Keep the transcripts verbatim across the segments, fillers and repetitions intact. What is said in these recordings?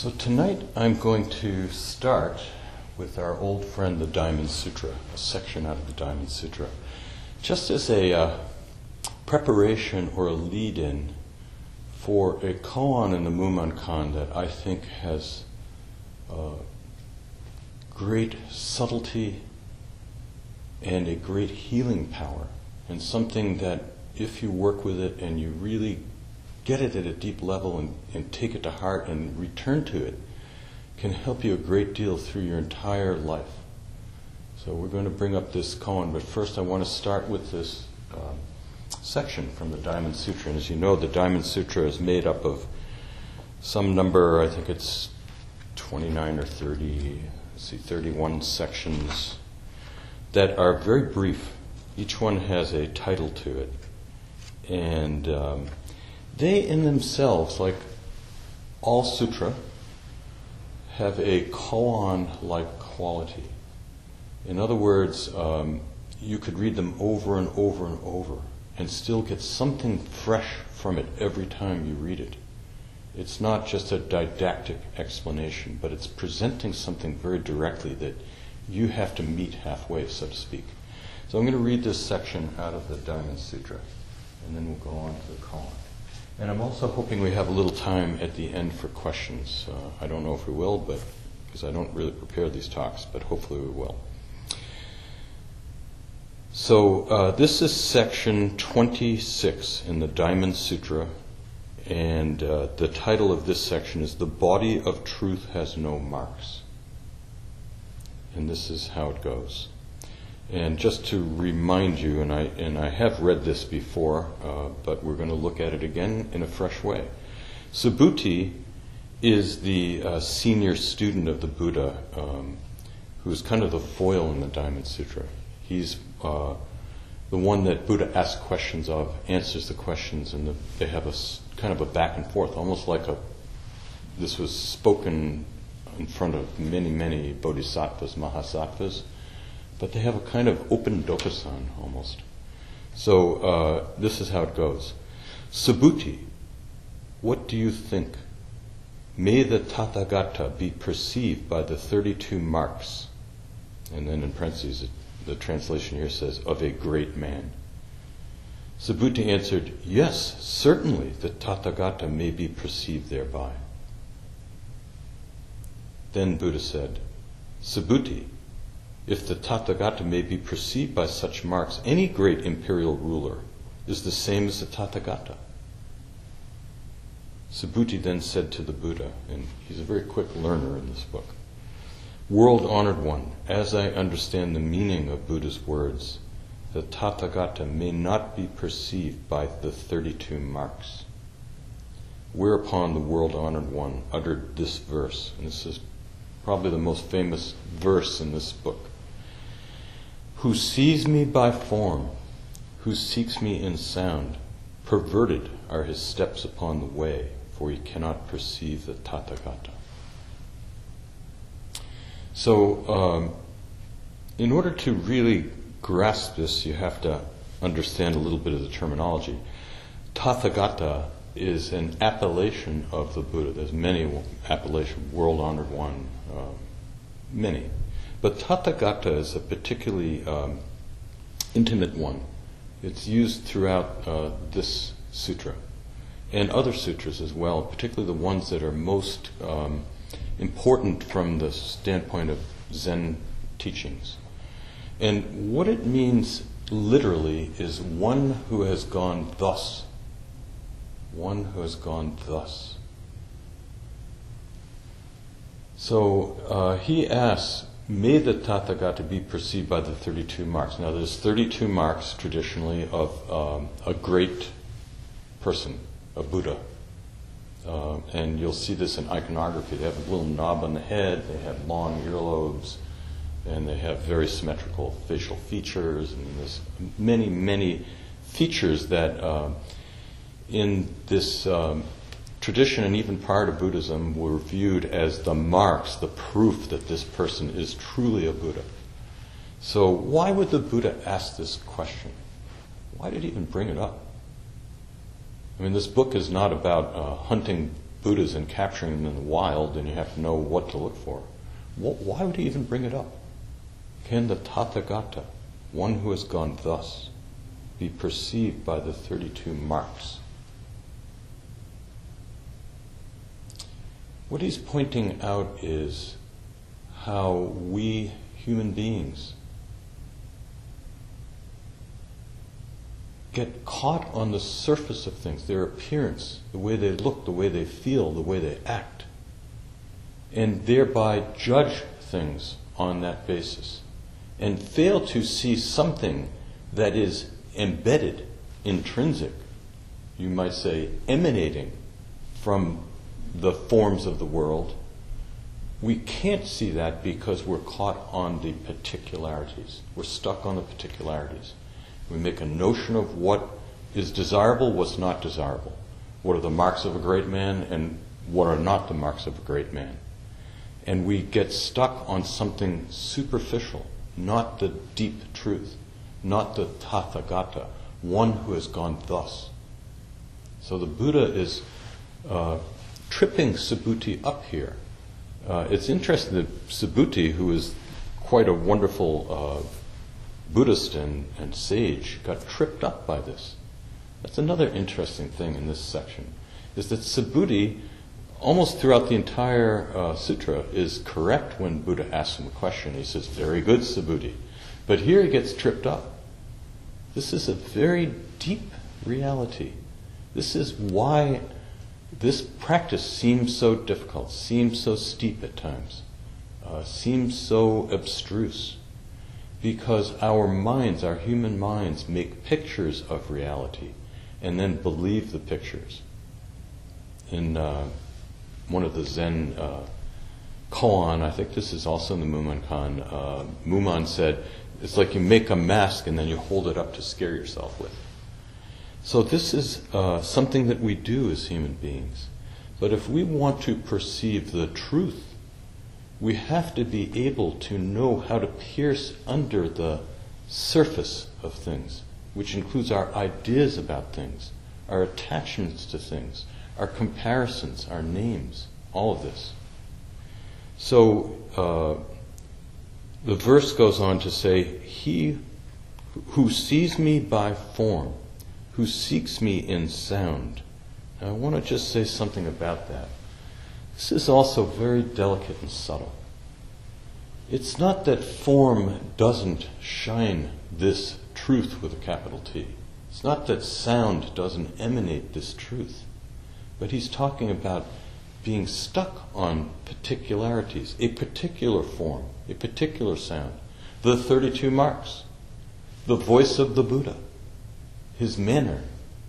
So tonight I'm going to start with our old friend the Diamond Sutra, a section out of the Diamond Sutra, just as a uh, preparation or a lead-in for a koan in the Mumonkan that I think has uh, great subtlety and a great healing power, and something that if you work with it and you really get it at a deep level and, and take it to heart and return to it, can help you a great deal through your entire life. So we're going to bring up this koan, but first I want to start with this um, section from the Diamond Sutra. And as you know, the Diamond Sutra is made up of some number, I think it's twenty-nine or thirty, let's see, thirty-one sections that are very brief. Each one has a title to it. And um, they in themselves, like all sutra, have a koan-like quality. In other words, um, you could read them over and over and over and still get something fresh from it every time you read it. It's not just a didactic explanation, but it's presenting something very directly that you have to meet halfway, so to speak. So I'm going to read this section out of the Diamond Sutra, and then we'll go on to the koan. And I'm also hoping we have a little time at the end for questions. Uh, I don't know if we will, but because I don't really prepare these talks, but hopefully we will. So uh, this is section twenty-six in the Diamond Sutra, and uh, the title of this section is "The Body of Truth Has No Marks." And this is how it goes. And just to remind you, and I and I have read this before, uh, but we're going to look at it again in a fresh way. Subhuti is the uh, senior student of the Buddha, um, who's kind of the foil in the Diamond Sutra. He's uh, the one that Buddha asks questions of, answers the questions, and the, they have a kind of a back and forth, almost like a. This was spoken in front of many, many bodhisattvas, mahasattvas. But they have a kind of open dokusan almost. So uh, this is how it goes. Subhuti, what do you think? May the Tathagata be perceived by the thirty-two marks. And then in parentheses, the translation here says, of a great man. Subhuti answered, yes, certainly the Tathagata may be perceived thereby. Then Buddha said, Subhuti, if the Tathagata may be perceived by such marks, any great imperial ruler is the same as the Tathagata. Subhuti then said to the Buddha, and he's a very quick learner in this book, World-honored one, as I understand the meaning of Buddha's words, the Tathagata may not be perceived by the thirty-two marks. Whereupon the world-honored one uttered this verse, and this is probably the most famous verse in this book. Who sees me by form, who seeks me in sound, perverted are his steps upon the way, for he cannot perceive the Tathagata. So, um, in order to really grasp this, you have to understand a little bit of the terminology. Tathagata is an appellation of the Buddha. There's many appellations, world-honored one, uh, many. But Tathagata is a particularly um, intimate one. It's used throughout uh, this sutra and other sutras as well, particularly the ones that are most um, important from the standpoint of Zen teachings. And what it means literally is one who has gone thus. One who has gone thus. So uh, he asks, may the Tathagata be perceived by the thirty-two marks. Now there's thirty-two marks traditionally of um, a great person, a Buddha. Uh, and you'll see this in iconography. They have a little knob on the head, they have long earlobes, and they have very symmetrical facial features, and there's many, many features that uh, in this um, tradition and even prior to Buddhism were viewed as the marks, the proof that this person is truly a Buddha. So why would the Buddha ask this question? Why did he even bring it up? I mean, this book is not about uh, hunting Buddhas and capturing them in the wild, then you have to know what to look for. Why would he even bring it up? Can the Tathagata, one who has gone thus, be perceived by the thirty-two marks? What he's pointing out is how we human beings get caught on the surface of things, their appearance, the way they look, the way they feel, the way they act, and thereby judge things on that basis, and fail to see something that is embedded, intrinsic, you might say, emanating from the forms of the world. We can't see that because we're caught on the particularities. We're stuck on the particularities. We make a notion of what is desirable, what's not desirable. What are the marks of a great man and what are not the marks of a great man. And we get stuck on something superficial, not the deep truth, not the Tathagata, one who has gone thus. So the Buddha is uh, tripping Subhuti up here. Uh, it's interesting that Subhuti, who is quite a wonderful uh, Buddhist and, and sage, got tripped up by this. That's another interesting thing in this section, is that Subhuti, almost throughout the entire uh, sutra, is correct when Buddha asks him a question. He says, "Very good, Subhuti." But here he gets tripped up. This is a very deep reality. This is why this practice seems so difficult, seems so steep at times, uh, seems so abstruse, because our minds, our human minds, make pictures of reality and then believe the pictures. In uh, one of the Zen uh, koan, I think this is also in the Mumonkan, uh, Muman said, it's like you make a mask and then you hold it up to scare yourself with. So this is uh, something that we do as human beings. But if we want to perceive the truth, we have to be able to know how to pierce under the surface of things, which includes our ideas about things, our attachments to things, our comparisons, our names, all of this. So uh, the verse goes on to say, "He who sees me by form, who seeks me in sound." Now I want to just say something about that. This is also very delicate and subtle. It's not that form doesn't shine this truth with a capital T. It's not that sound doesn't emanate this truth. But he's talking about being stuck on particularities, a particular form, a particular sound, the thirty-two marks, the voice of the Buddha, his manner,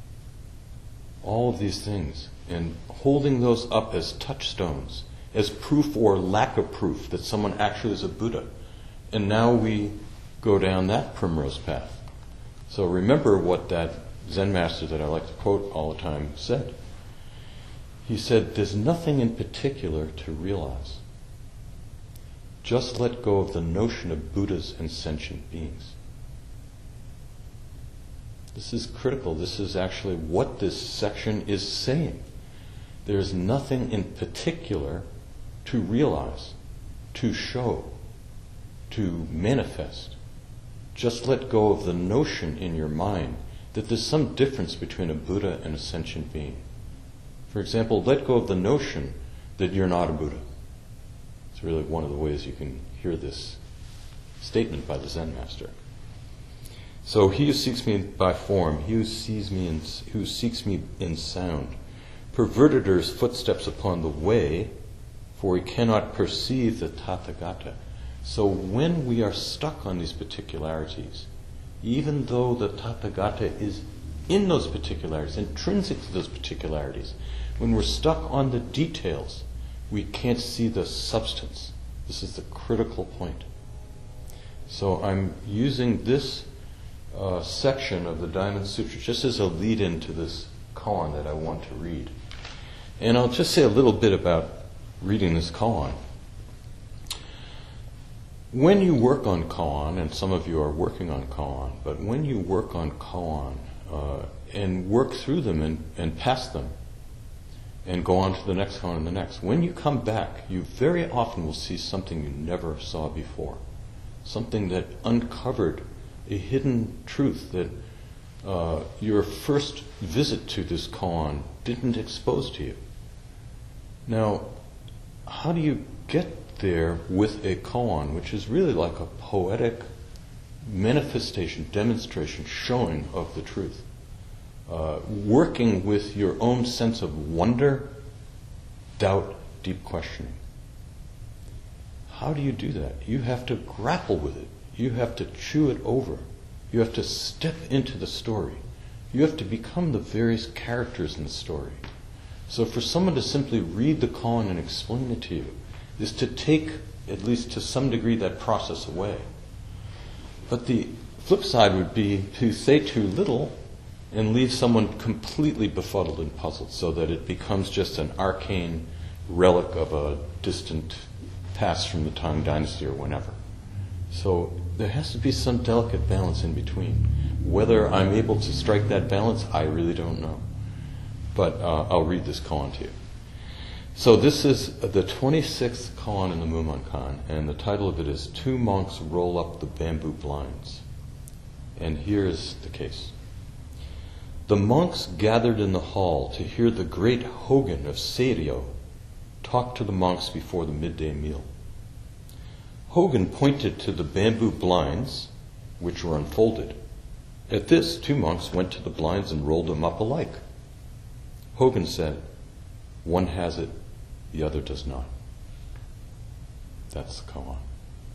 all of these things, and holding those up as touchstones, as proof or lack of proof that someone actually is a Buddha. And now we go down that primrose path. So remember what that Zen master that I like to quote all the time said. He said, "There's nothing in particular to realize. Just let go of the notion of Buddhas and sentient beings." This is critical. This is actually what this section is saying. There's nothing in particular to realize, to show, to manifest. Just let go of the notion in your mind that there's some difference between a Buddha and a sentient being. For example, let go of the notion that you're not a Buddha. It's really one of the ways you can hear this statement by the Zen master. So he who seeks me by form, he who sees me in, who seeks me in sound, perverteders footsteps upon the way, for he cannot perceive the Tathagata. So when we are stuck on these particularities, even though the Tathagata is in those particularities, intrinsic to those particularities, when we're stuck on the details, we can't see the substance. This is the critical point. So I'm using this uh, section of the Diamond Sutra just as a lead-in to this koan that I want to read. And I'll just say a little bit about reading this koan. When you work on koan, and some of you are working on koan, but when you work on koan uh, and work through them and, and pass them, and go on to the next koan and the next. When you come back, you very often will see something you never saw before, something that uncovered a hidden truth that uh, your first visit to this koan didn't expose to you. Now, how do you get there with a koan, which is really like a poetic manifestation, demonstration, showing of the truth? Uh, working with your own sense of wonder, doubt, deep questioning. How do you do that? You have to grapple with it. You have to chew it over. You have to step into the story. You have to become the various characters in the story. So for someone to simply read the koan and explain it to you is to take, at least to some degree, that process away. But the flip side would be to say too little and leave someone completely befuddled and puzzled, so that it becomes just an arcane relic of a distant past from the Tang Dynasty or whenever. So there has to be some delicate balance in between. Whether I'm able to strike that balance, I really don't know. But uh, I'll read this koan to you. So this is the twenty-sixth koan in the Mumonkan, and the title of it is Two Monks Roll Up the Bamboo Blinds. And here is the case. The monks gathered in the hall to hear the great Hogen of Seiryo talk to the monks before the midday meal. Hogen pointed to the bamboo blinds, which were unfolded. At this, two monks went to the blinds and rolled them up alike. Hogen said, "One has it, the other does not." That's the koan.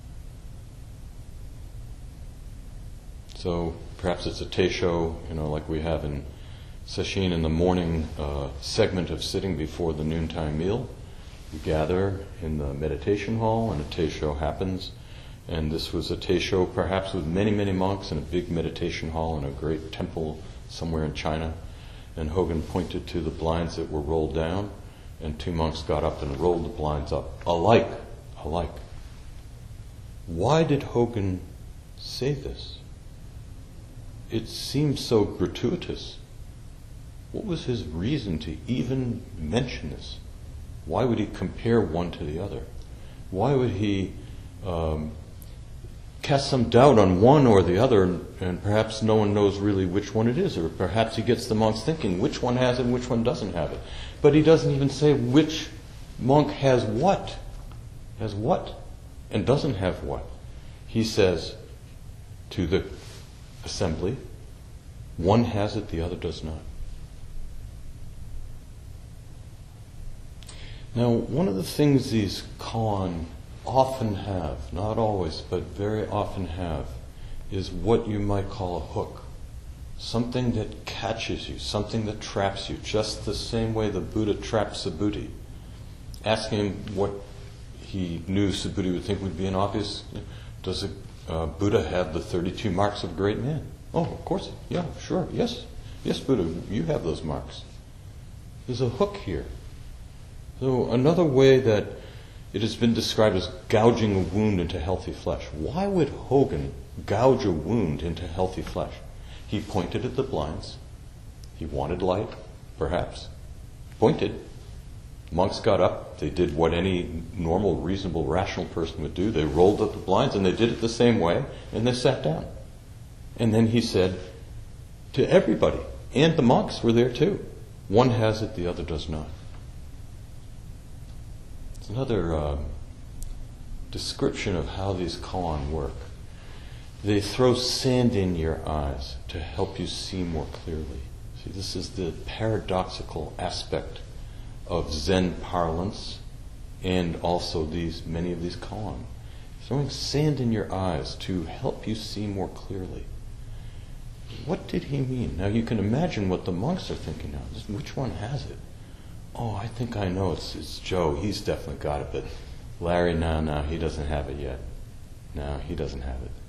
So perhaps it's a teisho, you know, like we have in Sesshin in the morning uh, segment of sitting before the noontime meal. You gather in the meditation hall and a teisho happens. And this was a teisho perhaps with many, many monks in a big meditation hall in a great temple somewhere in China. And Hogen pointed to the blinds that were rolled down, and two monks got up and rolled the blinds up alike, alike. Why did Hogen say this? It seems so gratuitous. What was his reason to even mention this? Why would he compare one to the other? Why would he um, cast some doubt on one or the other, and, and perhaps no one knows really which one it is, or perhaps he gets the monks thinking which one has it and which one doesn't have it. But he doesn't even say which monk has what, has what, and doesn't have what. He says to the assembly, one has it, the other does not. Now, one of the things these koan often have, not always, but very often have, is what you might call a hook. Something that catches you, something that traps you, just the same way the Buddha trapped Subhuti. Asking him what he knew Subhuti would think would be an obvious, does a uh, Buddha have the thirty-two marks of a great man? Oh, of course, yeah, sure, yes. Yes, Buddha, you have those marks. There's a hook here. So another way that it has been described as gouging a wound into healthy flesh. Why would Hogen gouge a wound into healthy flesh? He pointed at the blinds. He wanted light, perhaps. Pointed. Monks got up. They did what any normal, reasonable, rational person would do. They rolled up the blinds, and they did it the same way, and they sat down. And then he said to everybody, and the monks were there too, one has it, the other does not. It's another uh, description of how these koan work. They throw sand in your eyes to help you see more clearly. See, this is the paradoxical aspect of Zen parlance and also these many of these koan. Throwing sand in your eyes to help you see more clearly. What did he mean? Now you can imagine what the monks are thinking now. Which one has it? Oh, I think I know. It's, it's Joe. He's definitely got it. But Larry, no, no, he doesn't have it yet. No, he doesn't have it.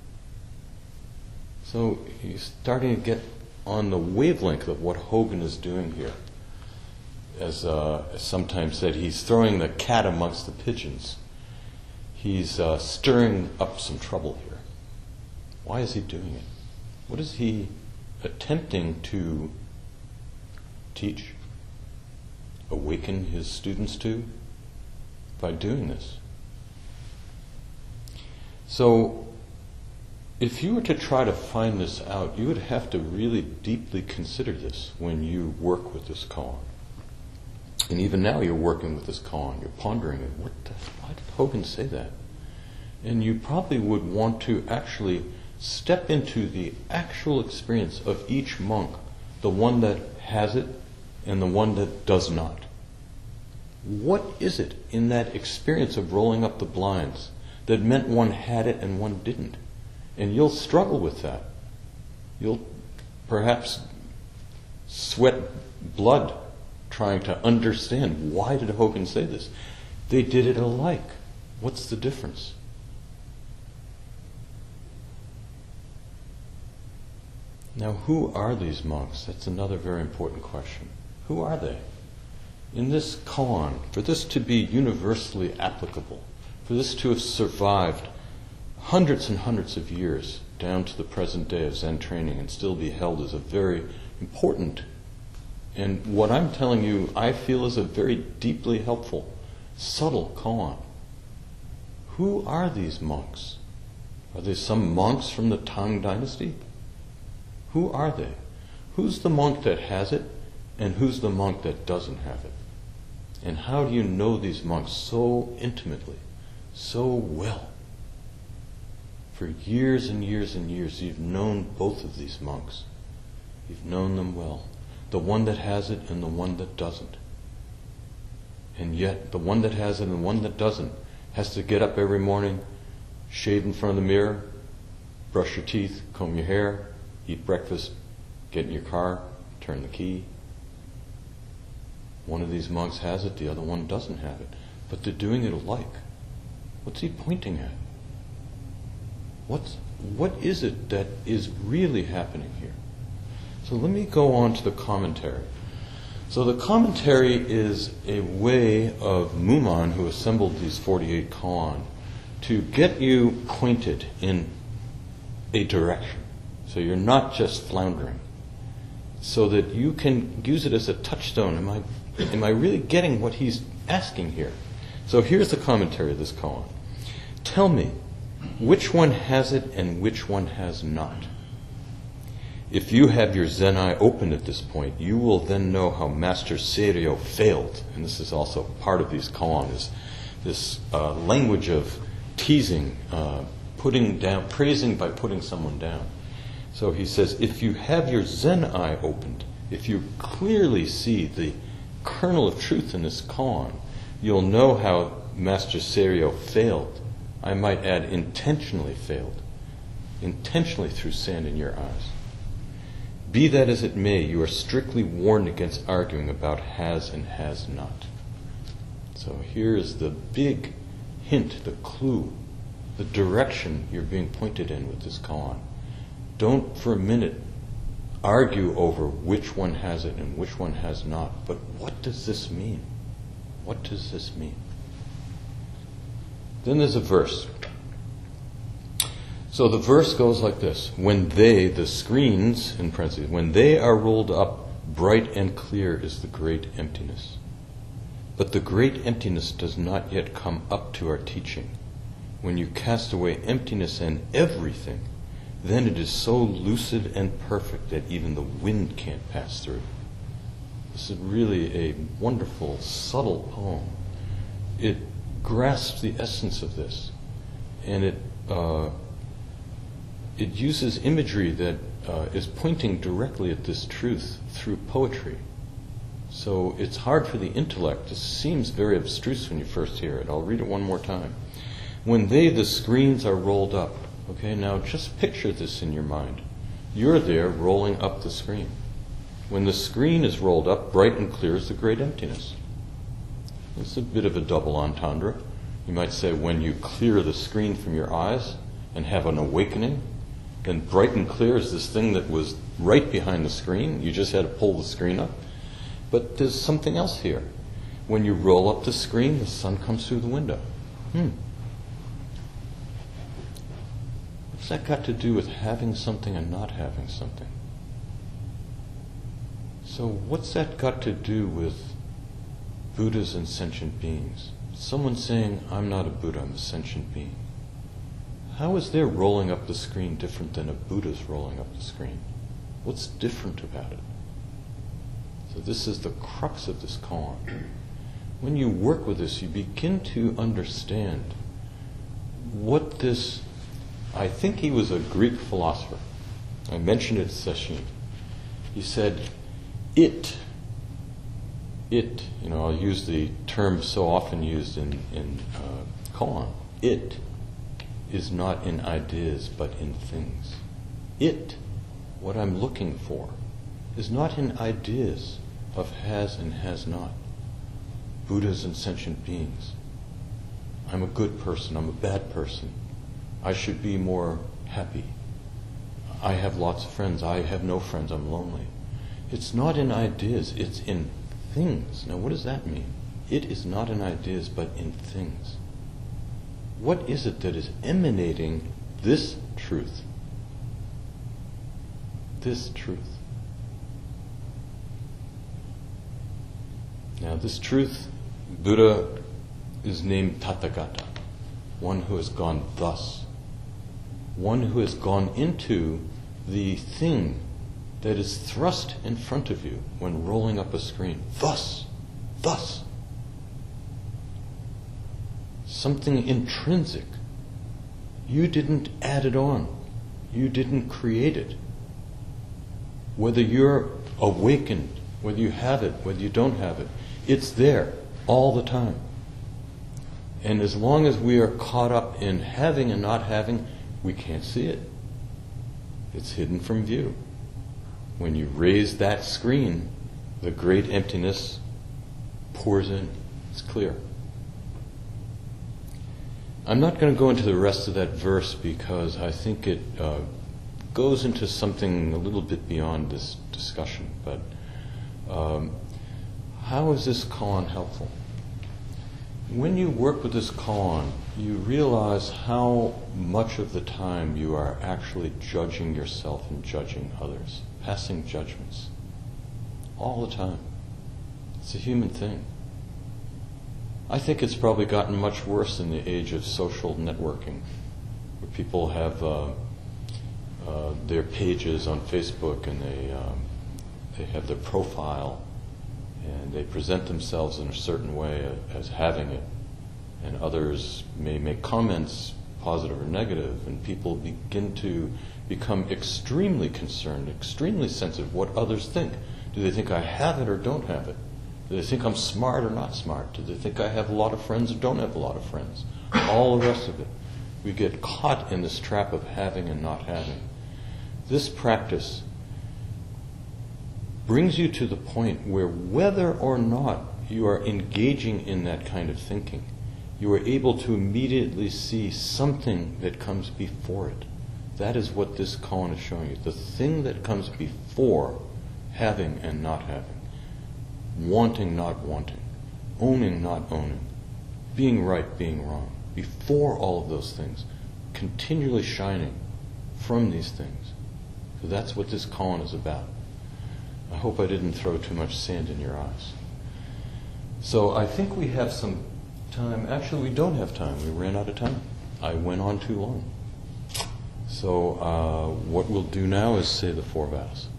So he's starting to get on the wavelength of what Hogen is doing here. As, uh, as sometimes said, he's throwing the cat amongst the pigeons. He's uh, stirring up some trouble here. Why is he doing it? What is he attempting to teach? awaken his students to? By doing this. So, if you were to try to find this out, you would have to really deeply consider this when you work with this koan. And even now you're working with this koan, you're pondering it. What the, why did Hogen say that? And you probably would want to actually step into the actual experience of each monk, the one that has it and the one that does not. What is it in that experience of rolling up the blinds that meant one had it and one didn't? And you'll struggle with that. You'll perhaps sweat blood trying to understand, why did Hogen say this? They did it alike. What's the difference? Now, who are these monks? That's another very important question. Who are they? In this koan, for this to be universally applicable, for this to have survived hundreds and hundreds of years down to the present day of Zen training and still be held as a very important, and what I'm telling you, I feel is a very deeply helpful, subtle koan. Who are these monks? Are they some monks from the Tang dynasty? Who are they? Who's the monk that has it, and who's the monk that doesn't have it? And how do you know these monks so intimately, so well? For years and years and years, you've known both of these monks. You've known them well. The one that has it and the one that doesn't. And yet, the one that has it and the one that doesn't has to get up every morning, shave in front of the mirror, brush your teeth, comb your hair, eat breakfast, get in your car, turn the key. One of these monks has it, the other one doesn't have it. But they're doing it alike. What's he pointing at? What's, what is it that is really happening here? So let me go on to the commentary. So the commentary is a way of Muman, who assembled these forty-eight koan, to get you pointed in a direction. So you're not just floundering. So that you can use it as a touchstone. Am I, am I really getting what he's asking here? So here's the commentary of this koan. Tell me, which one has it and which one has not? If you have your Zen eye open at this point, you will then know how Master Seiryo failed. And this is also part of these koan, is this uh, language of teasing, uh, putting down, praising by putting someone down. So he says, if you have your Zen eye opened, if you clearly see the kernel of truth in this koan, you'll know how Master Seiryo failed. I might add, intentionally failed. Intentionally threw sand in your eyes. Be that as it may, you are strictly warned against arguing about has and has not. So here is the big hint, the clue, the direction you're being pointed in with this koan. Don't for a minute argue over which one has it and which one has not. But what does this mean? What does this mean? Then there's a verse. So the verse goes like this. When they, the screens, in parentheses, when they are rolled up, bright and clear is the great emptiness. But the great emptiness does not yet come up to our teaching. When you cast away emptiness and everything, then it is so lucid and perfect that even the wind can't pass through. This is really a wonderful, subtle poem. It grasps the essence of this, and it uh, it uses imagery that uh, is pointing directly at this truth through poetry. So it's hard for the intellect. It seems very abstruse when you first hear it. I'll read it one more time. When they, the screens, are rolled up. Okay, now just picture this in your mind. You're there rolling up the screen. When the screen is rolled up, bright and clear is the great emptiness. It's a bit of a double entendre. You might say when you clear the screen from your eyes and have an awakening, then bright and clear is this thing that was right behind the screen. You just had to pull the screen up. But there's something else here. When you roll up the screen, the sun comes through the window. Hmm. What's that got to do with having something and not having something? So what's that got to do with Buddhas and sentient beings. Someone saying, I'm not a Buddha, I'm a sentient being. How is their rolling up the screen different than a Buddha's rolling up the screen? What's different about it? So this is the crux of this koan. When you work with this, you begin to understand what this, I think he was a Greek philosopher. I mentioned it to Sesshin. He said, it, it, you know, I'll use the term so often used in, in uh, koan, it is not in ideas but in things. It, what I'm looking for, is not in ideas of has and has not. Buddhas and sentient beings. I'm a good person, I'm a bad person. I should be more happy. I have lots of friends, I have no friends, I'm lonely. It's not in ideas, it's in things. Now what does that mean? It is not in ideas but in things. What is it that is emanating this truth? This truth. Now this truth, Buddha is named Tathagata, one who has gone thus, one who has gone into the thing that is thrust in front of you when rolling up a screen. Thus, thus. Something intrinsic. You didn't add it on. You didn't create it. Whether you're awakened, whether you have it, whether you don't have it, it's there all the time. And as long as we are caught up in having and not having, we can't see it. It's hidden from view. When you raise that screen, the great emptiness pours in. It's clear. I'm not going to go into the rest of that verse because I think it uh, goes into something a little bit beyond this discussion. But um, how is this koan helpful? When you work with this koan, you realize how much of the time you are actually judging yourself and judging others, passing judgments. All the time. It's a human thing. I think it's probably gotten much worse in the age of social networking, where people have uh, uh, their pages on Facebook and they um, they have their profile and they present themselves in a certain way as having it, and others may make comments, positive or negative, and people begin to become extremely concerned, extremely sensitive what others think. Do they think I have it or don't have it? Do they think I'm smart or not smart? Do they think I have a lot of friends or don't have a lot of friends? All the rest of it. We get caught in this trap of having and not having. This practice brings you to the point where whether or not you are engaging in that kind of thinking, you are able to immediately see something that comes before it. That is what this koan is showing you. The thing that comes before having and not having. Wanting, not wanting. Owning, not owning. Being right, being wrong. Before all of those things. Continually shining from these things. So that's what this koan is about. I hope I didn't throw too much sand in your eyes. So I think we have some time. Actually, we don't have time. We ran out of time. I went on too long. So uh, what we'll do now is say the four vows.